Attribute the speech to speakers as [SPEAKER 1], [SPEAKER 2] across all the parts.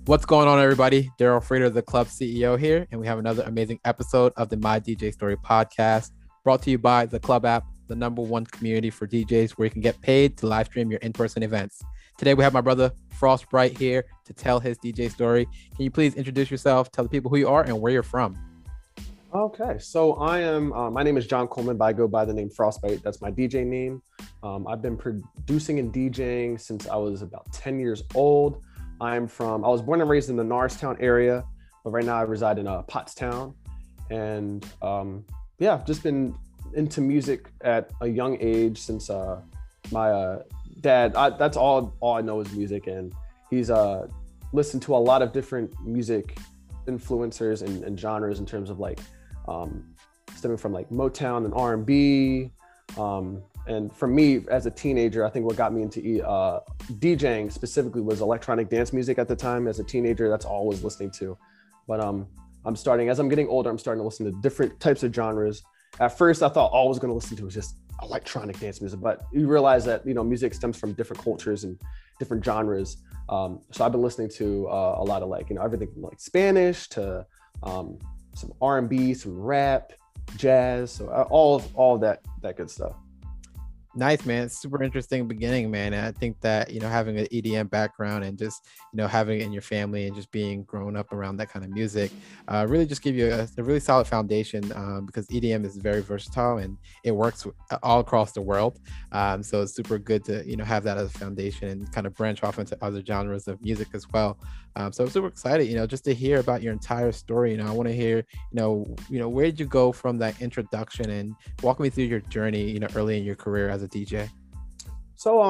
[SPEAKER 1] What's going on, everybody? Daryl Frater, the club CEO here, and we have another amazing episode of the My DJ Story podcast, brought to you by the Club app, the #1 community for DJs where you can get paid to live stream your in-person events. Today, we have my brother Frostbright here to tell his DJ story. Can you please introduce yourself, tell the people who you are and where you're from?
[SPEAKER 2] Okay, so my name is John Coleman, but I go by the name Frostbite. That's my DJ name. I've been producing and DJing since I was about 10 years old. I was born and raised in the Norristown area, but right now I reside in Pottstown. And I've just been into music at a young age since my dad, that's all I know is music. And he's listened to a lot of different music influencers and genres in terms of stemming from like Motown and R&B. And for me as a teenager, I think what got me into DJing specifically was electronic dance music at the time. As a teenager, that's all I was listening to. But as I'm getting older, I'm starting to listen to different types of genres. At first, I thought all I was going to listen to was just electronic dance music, but you realize that, music stems from different cultures and different genres. So I've been listening to a lot of everything from Spanish to some R&B, some rap, jazz, so all of that good stuff.
[SPEAKER 1] Nice, man. It's super interesting beginning, man. And I think that, having an EDM background and just, having it in your family and just being grown up around that kind of music really just give you a really solid foundation because EDM is very versatile and it works all across the world. So it's super good to, have that as a foundation and kind of branch off into other genres of music as well. So I'm super excited, just to hear about your entire story. I want to hear, where did you go from that introduction and walk me through your journey, early in your career as a DJ?
[SPEAKER 2] So,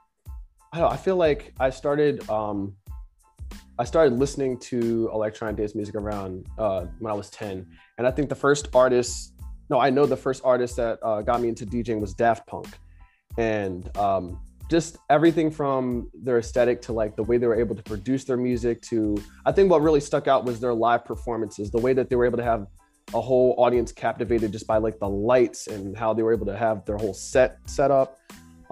[SPEAKER 2] I feel like I started listening to electronic dance music around when I was 10. And I think the first artist that got me into DJing was Daft Punk. And just everything from their aesthetic to the way they were able to produce their music to, I think what really stuck out was their live performances, the way that they were able to have a whole audience captivated just by the lights and how they were able to have their whole set up.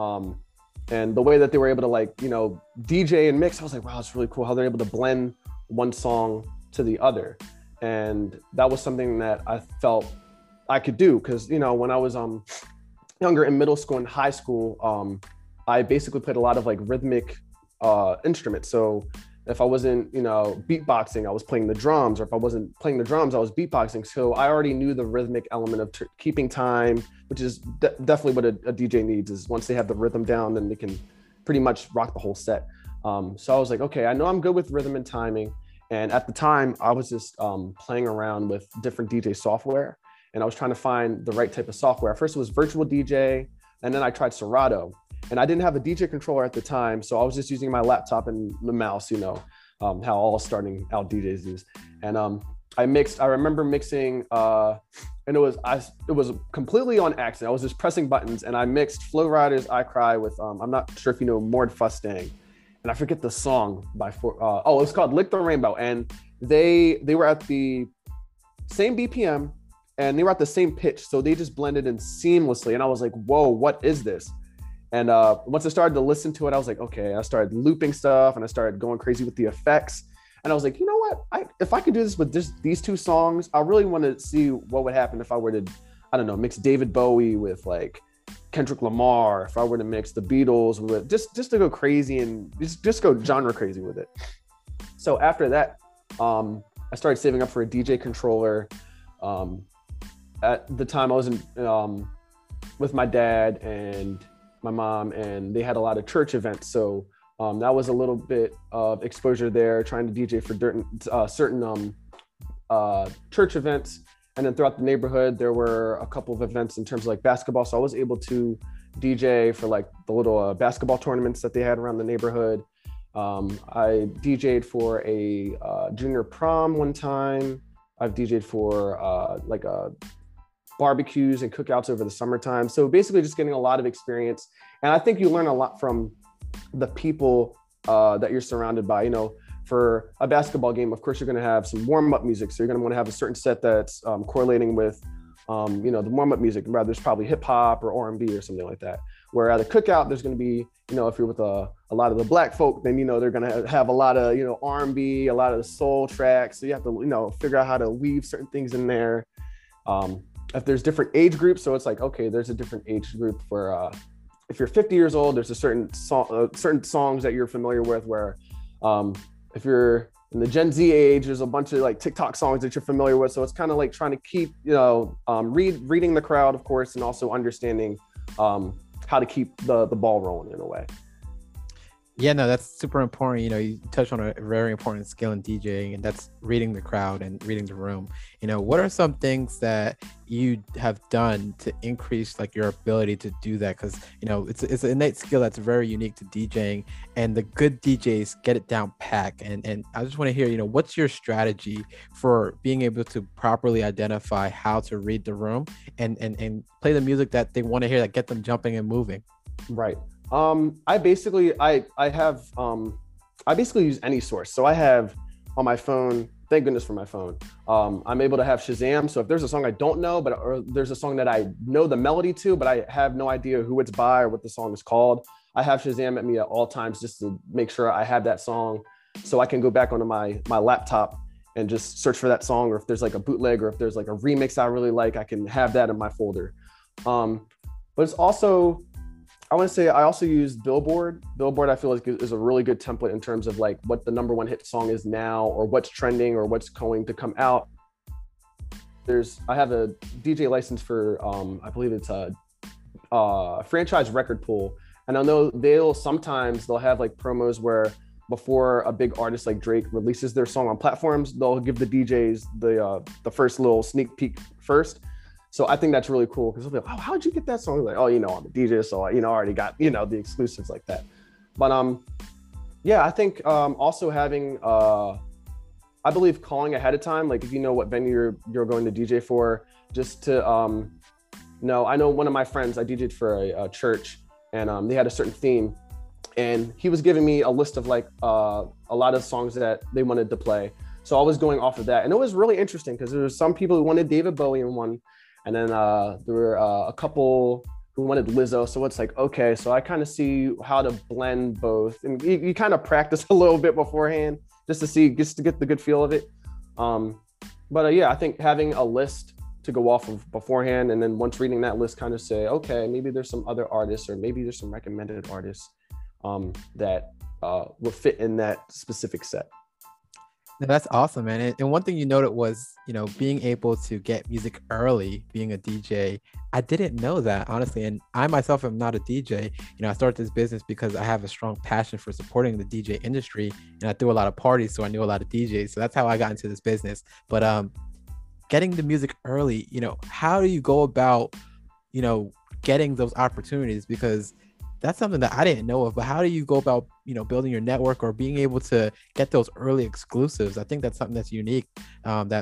[SPEAKER 2] And the way that they were able to DJ and mix, I was like, wow, it's really cool how they're able to blend one song to the other. And that was something that I felt I could do because, when I was younger in middle school and high school, I basically played a lot of rhythmic instruments. So if I wasn't, beatboxing, I was playing the drums, or if I wasn't playing the drums, I was beatboxing. So I already knew the rhythmic element of keeping time, which is definitely what a DJ needs. Is once they have the rhythm down, then they can pretty much rock the whole set. So I was like, okay, I know I'm good with rhythm and timing. And at the time, I was just playing around with different DJ software, and I was trying to find the right type of software. First, it was Virtual DJ, and then I tried Serato. And I didn't have a DJ controller at the time, so I was just using my laptop and the mouse, how all starting out DJs use. And I remember mixing, and it was completely on accident. I was just pressing buttons, and I mixed Flo Rida's I Cry with, I'm not sure if you know Mord Fustang. And I forget the song it was called Lick the Rainbow. And they were at the same BPM, and they were at the same pitch, so they just blended in seamlessly. And I was like, whoa, what is this? And once I started to listen to it, I was like, okay, I started looping stuff and I started going crazy with the effects. And I was like, you know what? If I could do this with these two songs, I really want to see what would happen if I were to, I don't know, mix David Bowie with Kendrick Lamar, if I were to mix the Beatles with just to go crazy and just go genre crazy with it. So after that, I started saving up for a DJ controller. At the time I was with my dad and my mom, and they had a lot of church events. So that was a little bit of exposure there, trying to DJ for certain church events. And then throughout the neighborhood, there were a couple of events in terms of basketball. So I was able to DJ for the little basketball tournaments that they had around the neighborhood. I DJ'd for a junior prom one time. I've DJ'd for barbecues and cookouts over the summertime. So basically just getting a lot of experience. And I think you learn a lot from the people that you're surrounded by. For a basketball game, of course, you're going to have some warm-up music. So you're going to want to have a certain set that's correlating with the warm-up music, rather there's probably hip hop or R&B or something like that. Where at a cookout, there's going to be, if you're with a lot of the black folk, then, they're going to have a lot of, R&B, a lot of the soul tracks. So you have to, figure out how to weave certain things in there. If there's different age groups, so it's like, okay, there's a different age group for, if you're 50 years old, there's a certain songs that you're familiar with, where if you're in the Gen Z age, there's a bunch of like TikTok songs that you're familiar with. So it's kind of like trying to keep, reading the crowd, of course, and also understanding how to keep the ball rolling in a way.
[SPEAKER 1] Yeah, no, that's super important. You touched on a very important skill in DJing, and that's reading the crowd and reading the room. What are some things that you have done to increase like your ability to do that? Because, it's an innate skill that's very unique to DJing, and the good DJs get it down pat. And I just want to hear, what's your strategy for being able to properly identify how to read the room and play the music that they want to hear, that get them jumping and moving?
[SPEAKER 2] Right. I basically use any source. So I have on my phone, thank goodness for my phone. I'm able to have Shazam. So if there's a song I don't know, or there's a song that I know the melody to, but I have no idea who it's by or what the song is called, I have Shazam at me at all times just to make sure I have that song, so I can go back onto my laptop and just search for that song. Or if there's like a bootleg, or if there's like a remix I really like, I can have that in my folder. But it's also, I want to say I also use Billboard. Billboard, I feel like, is a really good template in terms of like what the #1 hit song is now, or what's trending, or what's going to come out. I have a DJ license for, I believe it's a franchise record pool. And I know they'll have like promos where before a big artist like Drake releases their song on platforms, they'll give the DJs the first little sneak peek first. So I think that's really cool, because they'll be like, oh, how'd you get that song? Like, oh, I'm a DJ, so I already got, the exclusives like that. But yeah, I think also having, I believe calling ahead of time, like if you know what venue you're going to DJ for, just to know. I know one of my friends, I DJed for a church, and they had a certain theme, and he was giving me a list of like a lot of songs that they wanted to play. So I was going off of that, and it was really interesting because there were some people who wanted David Bowie in one. And then there were a couple who wanted Lizzo. So it's like, okay, so I kind of see how to blend both. And you kind of practice a little bit beforehand just to get the good feel of it. But yeah, I think having a list to go off of beforehand, and then once reading that list, kind of say, okay, maybe there's some other artists, or maybe there's some recommended artists that will fit in that specific set.
[SPEAKER 1] No, that's awesome, man. And one thing you noted was, being able to get music early, being a DJ. I didn't know that, honestly. And I myself am not a DJ. I started this business because I have a strong passion for supporting the DJ industry, and I threw a lot of parties, so I knew a lot of DJs. So that's how I got into this business. But getting the music early, how do you go about, getting those opportunities? Because that's something that I didn't know of. But how do you go about, building your network or being able to get those early exclusives? I think that's something that's unique, that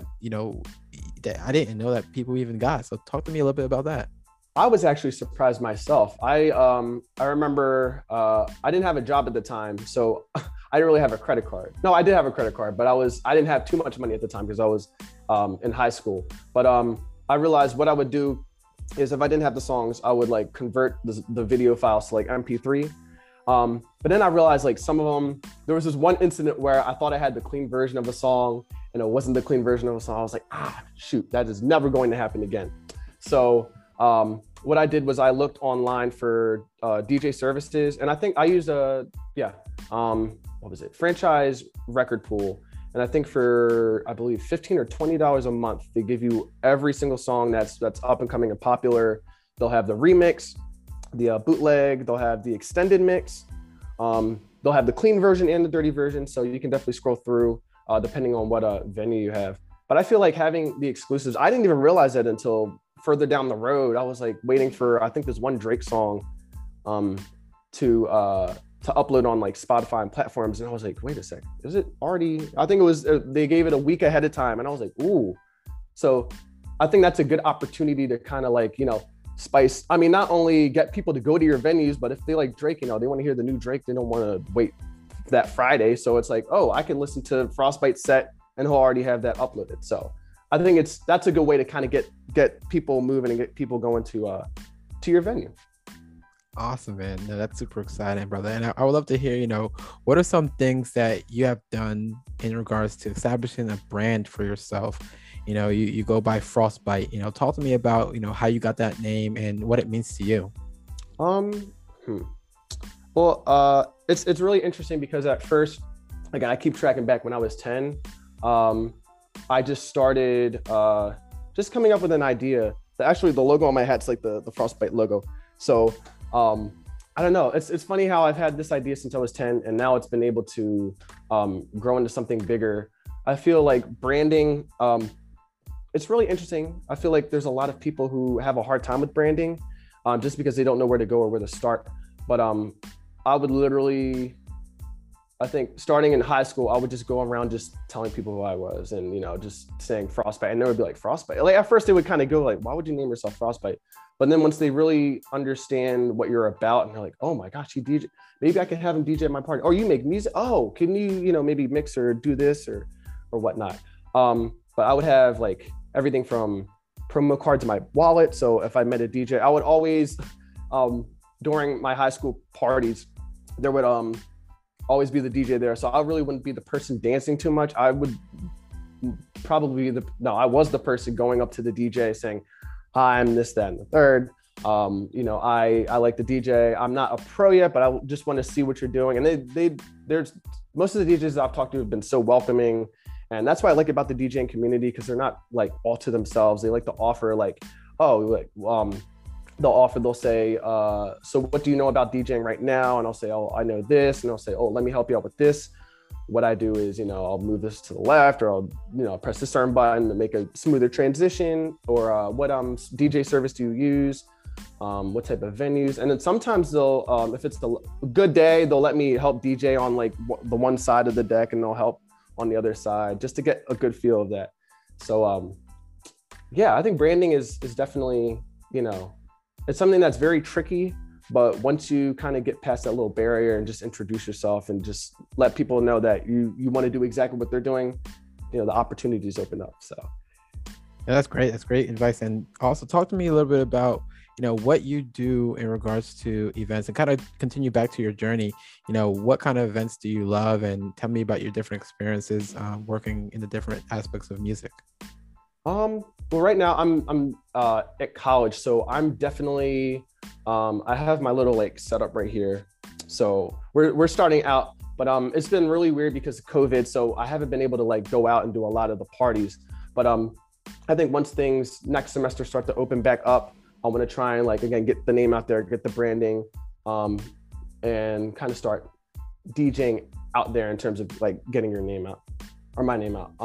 [SPEAKER 1] I didn't know that people even got. So talk to me a little bit about that.
[SPEAKER 2] I was actually surprised myself. I remember I didn't have a job at the time, so I didn't really have a credit card. No, I did have a credit card, but I didn't have too much money at the time because I was in high school. But I realized what I would do is, if I didn't have the songs, I would like convert the video files to like MP3. But then I realized like some of them, there was this one incident where I thought I had the clean version of a song, and it wasn't the clean version of a song. I was like, shoot, that is never going to happen again. So what I did was I looked online for DJ services, and I think I used franchise record pool. And I think for, I believe, $15 or $20 a month, they give you every single song that's up and coming and popular. They'll have the remix, the bootleg, they'll have the extended mix. They'll have the clean version and the dirty version. So you can definitely scroll through depending on what venue you have. But I feel like having the exclusives, I didn't even realize that until further down the road. I was like waiting for, I think there's one Drake song to upload on like Spotify and platforms. And I was like, wait a sec, is it already? I think it was, they gave it a week ahead of time. And I was like, ooh. So I think that's a good opportunity to kind of like, spice. I mean, not only get people to go to your venues, but if they like Drake, they want to hear the new Drake, they don't want to wait that Friday. So it's like, oh, I can listen to Frostbite's set and he'll already have that uploaded. So I think that's a good way to kind of get people moving and get people going to your venue.
[SPEAKER 1] Awesome, man. No, that's super exciting, brother. And I would love to hear, what are some things that you have done in regards to establishing a brand for yourself? You go by Frostbite. Talk to me about, how you got that name and what it means to you.
[SPEAKER 2] Well, it's really interesting because at first, again, I keep tracking back when I was 10. I just started just coming up with an idea. Actually, the logo on my hat's like the Frostbite logo. So I don't know. It's funny how I've had this idea since I was 10, and now it's been able to grow into something bigger. I feel like branding, it's really interesting. I feel like there's a lot of people who have a hard time with branding just because they don't know where to go or where to start. But I would literally, I think starting in high school, I would just go around just telling people who I was and, just saying Frostbite. And they would be like, Frostbite. Like at first they would kind of go like, why would you name yourself Frostbite? But then once they really understand what you're about and they're like, oh my gosh, he DJ, maybe I could have him DJ at my party. Or you make music. Oh, can you, maybe mix or do this or whatnot. But I would have like everything from promo cards in my wallet. So if I met a DJ, I would always, during my high school parties, there would always be the DJ there. So I really wouldn't be the person dancing too much. I would probably I was the person going up to the DJ saying, hi, I'm this, that, and the third. I like the DJ. I'm not a pro yet, but I just want to see what you're doing. And there's most of the DJs that I've talked to have been so welcoming. And that's what I like about the DJing community, because they're not like all to themselves. They like to offer they'll say, so what do you know about DJing right now? And I'll say, oh, I know this. And I'll say, oh, let me help you out with this. What I do is, I'll move this to the left, or I'll, press this certain button to make a smoother transition, or what DJ service do you use? What type of venues? And then sometimes they'll, if it's the good day, they'll let me help DJ on like the one side of the deck, and they'll help on the other side just to get a good feel of that. So, I think branding is definitely, it's something that's very tricky, but once you kind of get past that little barrier and just introduce yourself and just let people know that you want to do exactly what they're doing, the opportunities open up. So
[SPEAKER 1] yeah, that's great. That's great advice. And also talk to me a little bit about, what you do in regards to events, and kind of continue back to your journey. What kind of events do you love, and tell me about your different experiences working in the different aspects of music.
[SPEAKER 2] Well, right now I'm at college, so I'm definitely, I have my little like setup right here. So we're starting out, but it's been really weird because of COVID. So I haven't been able to like go out and do a lot of the parties. But I think once things next semester start to open back up, I want to try and like, again, get the name out there, get the branding, and kind of start DJing out there in terms of like getting your name out, or my name out.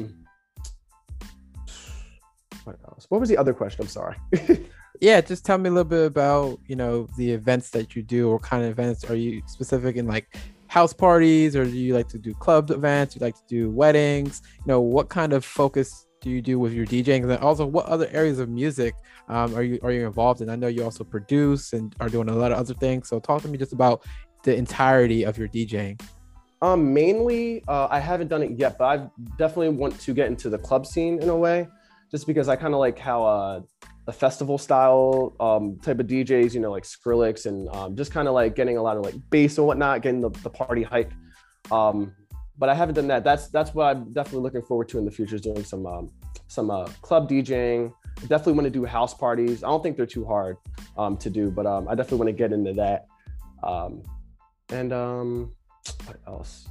[SPEAKER 2] What else? What was the other question? I'm sorry.
[SPEAKER 1] Yeah, just tell me a little bit about, the events that you do. What kind of events are you specific in, like house parties, or do you like to do club events? You like to do weddings? What kind of focus do you do with your DJing? And then also, what other areas of music are you involved in? I know you also produce and are doing a lot of other things. So talk to me just about the entirety of your DJing.
[SPEAKER 2] Mainly, I haven't done it yet, but I definitely want to get into the club scene in a way, just because I kind of like how the festival style type of DJs, like Skrillex, and just kind of like getting a lot of like bass and whatnot, getting the party hype. But I haven't done that. That's what I'm definitely looking forward to in the future, is doing some club DJing. I definitely want to do house parties. I don't think they're too hard to do, but I definitely want to get into that. What else?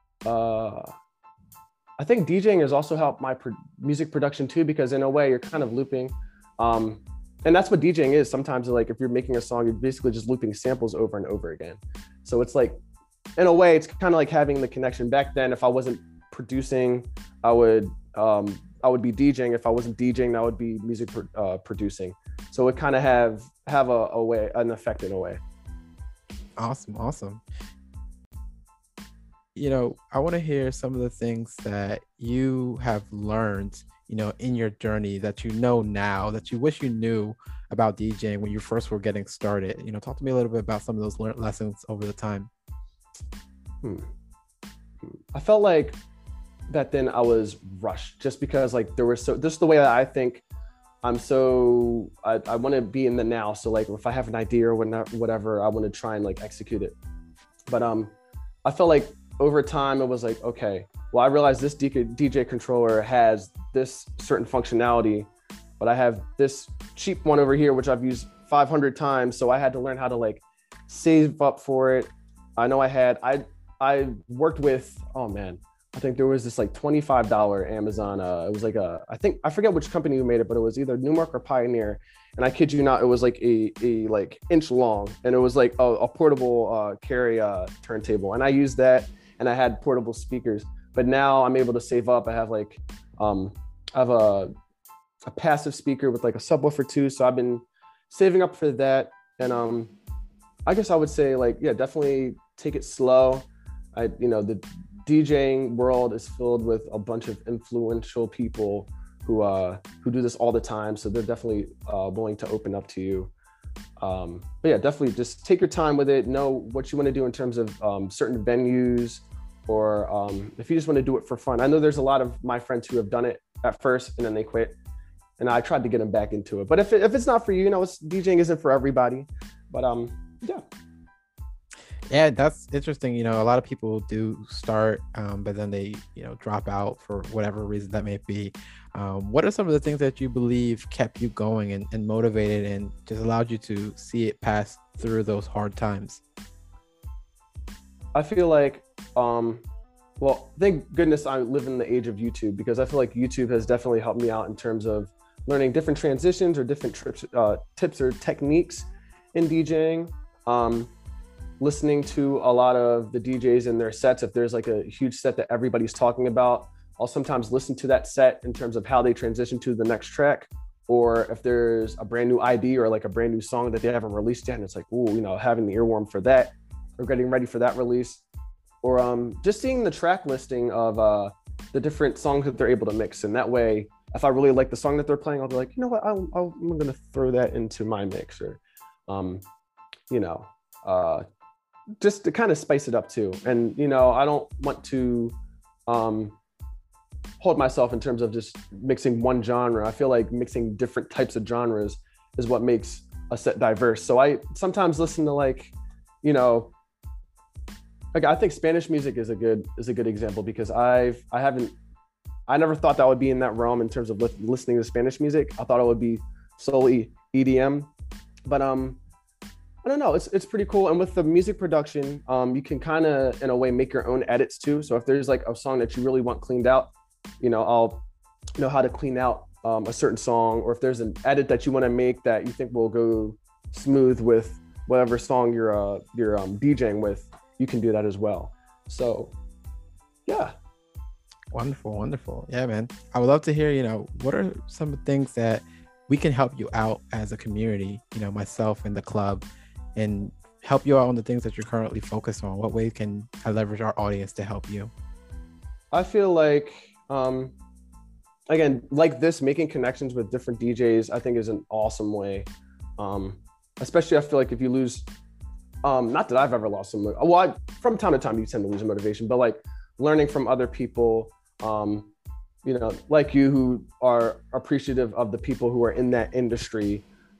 [SPEAKER 2] I think DJing has also helped my music production too, because in a way you're kind of looping. And that's what DJing is. Sometimes like if you're making a song, you're basically just looping samples over and over again. So it's like, in a way, it's kind of like having the connection. Back then, if I wasn't producing, I would be DJing. If I wasn't DJing, that would be music producing. So it kind of have an effect in a way.
[SPEAKER 1] Awesome. I want to hear some of the things that you have learned, in your journey that now that you wish you knew about DJing when you first were getting started. Talk to me a little bit about some of those lessons over the time.
[SPEAKER 2] I felt like that then I was rushed just because like there was so, just the way that I think I want to be in the now. So like if I have an idea or whatever, I want to try and like execute it. But I felt like over time it was like, okay, well, I realized this DJ controller has this certain functionality, but I have this cheap one over here, which I've used 500 times. So I had to learn how to like save up for it. I know I worked with, oh man, I think there was this like $25 Amazon. It was like I forget which company who made it, but it was either Newmark or Pioneer. And I kid you not, it was like a like inch long, and it was like a portable carry turntable. And I used that, and I had portable speakers. But now I'm able to save up. I have like, I have a passive speaker with like a subwoofer too. So I've been saving up for that. And I guess I would say like, yeah, definitely take it slow. The DJing world is filled with a bunch of influential people who do this all the time. So they're definitely willing to open up to you. But yeah, definitely just take your time with it. Know what you want to do in terms of certain venues, or if you just want to do it for fun. I know there's a lot of my friends who have done it at first and then they quit. And I tried to get them back into it. But if it's not for you, DJing isn't for everybody. But yeah.
[SPEAKER 1] Yeah, that's interesting. A lot of people do start, but then they, drop out for whatever reason that may be. What are some of the things that you believe kept you going and motivated and just allowed you to see it pass through those hard times?
[SPEAKER 2] I feel like, well, thank goodness I live in the age of YouTube, because I feel like YouTube has definitely helped me out in terms of learning different transitions or different tips or techniques in DJing. Listening to a lot of the DJs in their sets. If there's like a huge set that everybody's talking about, I'll sometimes listen to that set in terms of how they transition to the next track. Or if there's a brand new ID or like a brand new song that they haven't released yet, and it's like, ooh, having the earworm for that, or getting ready for that release. Or just seeing the track listing of the different songs that they're able to mix. And that way, if I really like the song that they're playing, I'll be like, you know what, I'm gonna throw that into my mix. Or, just to kind of spice it up too. And, I don't want to hold myself in terms of just mixing one genre. I feel like mixing different types of genres is what makes a set diverse. So I sometimes listen to like I think Spanish music is a good example, because I never thought that would be in that realm in terms of listening to Spanish music. I thought it would be solely EDM, but I don't know. It's pretty cool. And with the music production, you can kind of, in a way, make your own edits too. So if there's like a song that you really want cleaned out, I'll know how to clean out a certain song. Or if there's an edit that you want to make that you think will go smooth with whatever song you're DJing with, you can do that as well. So, yeah.
[SPEAKER 1] Wonderful. Yeah, man. I would love to hear, what are some of the things that we can help you out as a community, myself and the club, and help you out on the things that you're currently focused on? What way can I leverage our audience to help you?
[SPEAKER 2] I feel like, again, like this, making connections with different DJs, I think is an awesome way. Especially I feel like if you lose, not that I've ever lost some, from time to time you tend to lose motivation, but like learning from other people, like you, who are appreciative of the people who are in that industry.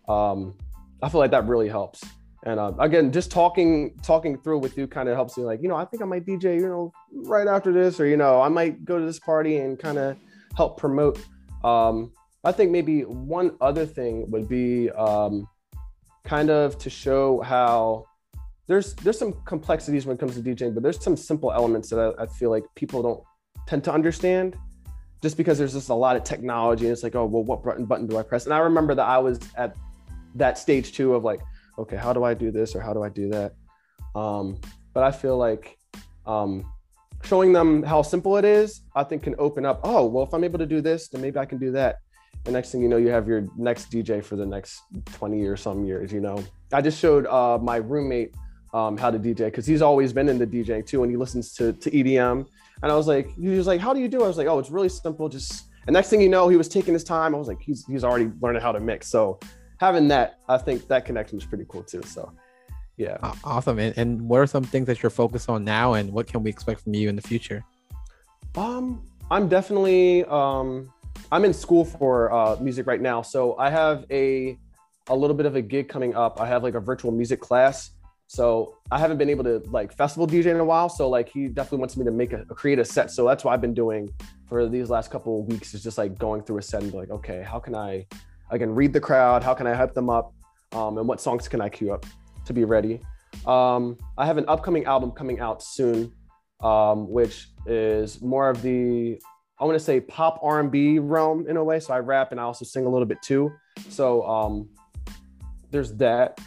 [SPEAKER 2] I feel like that really helps. And again, just talking through with you kind of helps you, like, I think I might DJ, right after this, or, I might go to this party and kind of help promote. I think maybe one other thing would be kind of to show how there's some complexities when it comes to DJing, but there's some simple elements that I feel like people don't tend to understand, just because there's just a lot of technology, and it's like, oh, well, what button do I press? And I remember that I was at that stage too of like, okay, how do I do this or how do I do that? But I feel like showing them how simple it is, I think can open up, oh, well, if I'm able to do this, then maybe I can do that. And next thing you know, you have your next DJ for the next 20 or some years, I just showed my roommate how to DJ, because he's always been into DJing too, and he listens to EDM. And he was like, how do you do it? I was like, oh, it's really simple. And next thing you know, he was taking his time. I was like, he's already learning how to mix. So having that, I think that connection is pretty cool too. So yeah.
[SPEAKER 1] Awesome. And what are some things that you're focused on now, and what can we expect from you in the future?
[SPEAKER 2] I'm definitely I'm in school for music right now, so I have a little bit of a gig coming up. I have like a virtual music class, so I haven't been able to like festival DJ in a while. So like he definitely wants me to create a set. So that's what I've been doing for these last couple of weeks, is just like going through a set and be like, okay, how can I again read the crowd? How can I hype them up? And what songs can I queue up to be ready? I have an upcoming album coming out soon, which is more of the, I want to say, pop R&B realm in a way. So I rap and I also sing a little bit too. So there's that.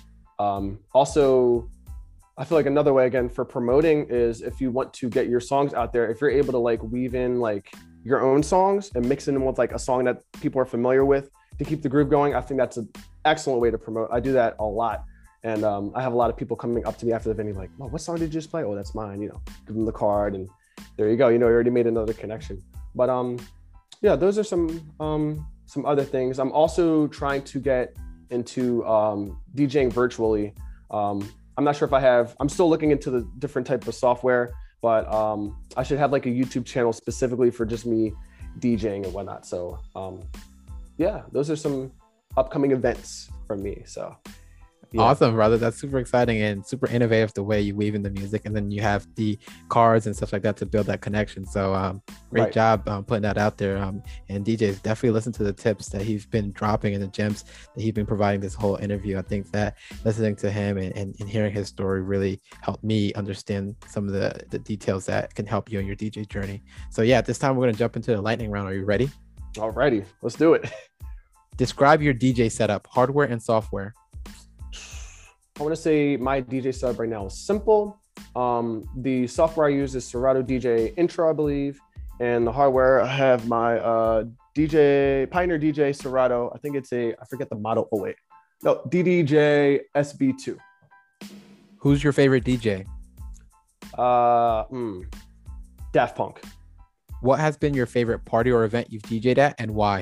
[SPEAKER 2] Also, I feel like another way again for promoting is if you want to get your songs out there, if you're able to like weave in like your own songs and mix them with like a song that people are familiar with to keep the groove going, I think that's an excellent way to promote. I do that a lot. And I have a lot of people coming up to me after the venue like, well, what song did you just play? Oh, that's mine, give them the card and there you go. You already made another connection. But yeah, those are some other things. I'm also trying to get into DJing virtually. I'm not sure if I'm still looking into the different type of software, but I should have like a YouTube channel specifically for just me DJing and whatnot. So yeah, those are some upcoming events for me. So yeah.
[SPEAKER 1] Awesome, brother. That's super exciting and super innovative the way you weave in the music, and then you have the cards and stuff like that to build that connection. So great job putting that out there. And DJs, definitely listen to the tips that he's been dropping and the gems that he's been providing this whole interview. I think that listening to him and hearing his story really helped me understand some of the details that can help you in your DJ journey. So yeah, at this time we're going to jump into the lightning round. Are you ready?
[SPEAKER 2] Alrighty, let's do it.
[SPEAKER 1] Describe your DJ setup, hardware and software.
[SPEAKER 2] I want to say my DJ setup right now is simple. The software I use is Serato DJ Intro, I believe. And the hardware, I have my Pioneer DJ Serato. I think it's I forget the model. Oh, wait. No, DDJ SB2.
[SPEAKER 1] Who's your favorite DJ?
[SPEAKER 2] Daft Punk.
[SPEAKER 1] What has been your favorite party or event you've DJ'd at and why?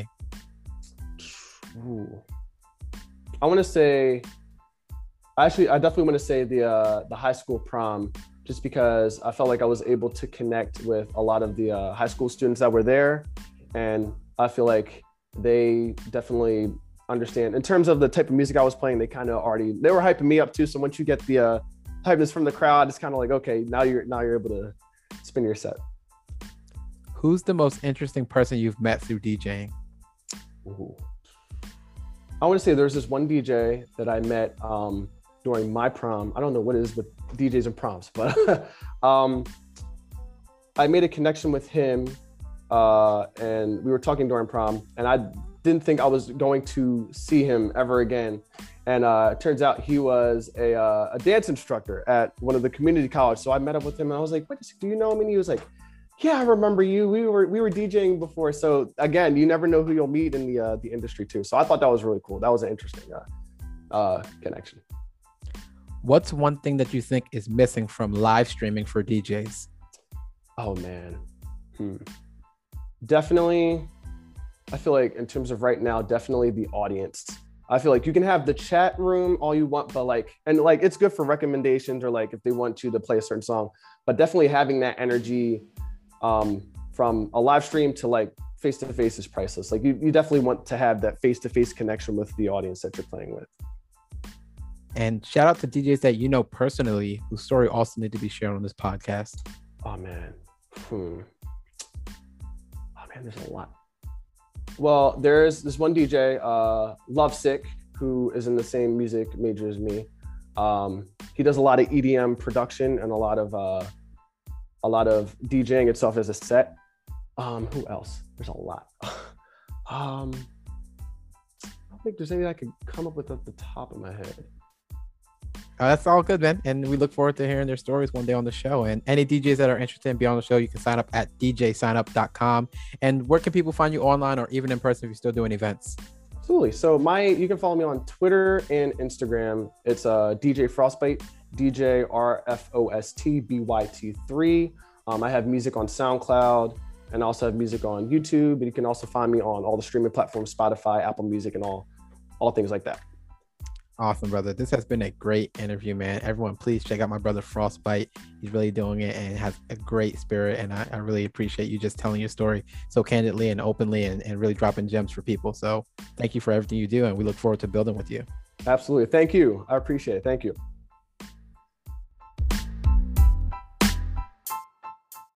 [SPEAKER 2] Ooh. I want to say... Actually, I definitely want to say the high school prom, just because I felt like I was able to connect with a lot of the high school students that were there. And I feel like they definitely understand in terms of the type of music I was playing, they were hyping me up too. So once you get the hypeness from the crowd, it's kind of like, okay, now you're able to spin your set.
[SPEAKER 1] Who's the most interesting person you've met through DJing?
[SPEAKER 2] Ooh. I want to say there's this one DJ that I met, during my prom. I don't know what it is with DJs and proms, but I made a connection with him and we were talking during prom, and I didn't think I was going to see him ever again. And it turns out he was a dance instructor at one of the community colleges. So I met up with him and I was like, "What, do you know him?" And he was like, "Yeah, I remember you. We were DJing before." So again, you never know who you'll meet in the industry too. So I thought that was really cool. That was an interesting connection.
[SPEAKER 1] What's one thing that you think is missing from live streaming for DJs?
[SPEAKER 2] Oh man. Definitely, I feel like in terms of right now, definitely the audience. I feel like you can have the chat room all you want, but it's good for recommendations or like if they want you to play a certain song, but definitely having that energy from a live stream to like face-to-face is priceless. Like you definitely want to have that face-to-face connection with the audience that you're playing with.
[SPEAKER 1] And shout out to DJs that you know personally whose story also need to be shared on this podcast.
[SPEAKER 2] Oh man. There's a lot. Well, there's this one DJ, Lovesick, who is in the same music major as me. He does a lot of EDM production and a lot of DJing itself as a set. Who else? There's a lot. I don't think there's anything I could come up with at the top of my head.
[SPEAKER 1] That's all good, man. And we look forward to hearing their stories one day on the show. And any DJs that are interested in being on the show, you can sign up at djsignup.com. And where can people find you online or even in person if you're still doing events?
[SPEAKER 2] Absolutely. So you can follow me on Twitter and Instagram. It's DJ Frostbite, DJ RFOSTBYT3. I have music on SoundCloud and also have music on YouTube. And you can also find me on all the streaming platforms, Spotify, Apple Music, and all things like that.
[SPEAKER 1] Awesome, brother. This has been a great interview, man. Everyone, please check out my brother Frostbite. He's really doing it and has a great spirit. And I really appreciate you just telling your story so candidly and openly and really dropping gems for people. So thank you for everything you do. And we look forward to building with you.
[SPEAKER 2] Absolutely. Thank you. I appreciate it. Thank you.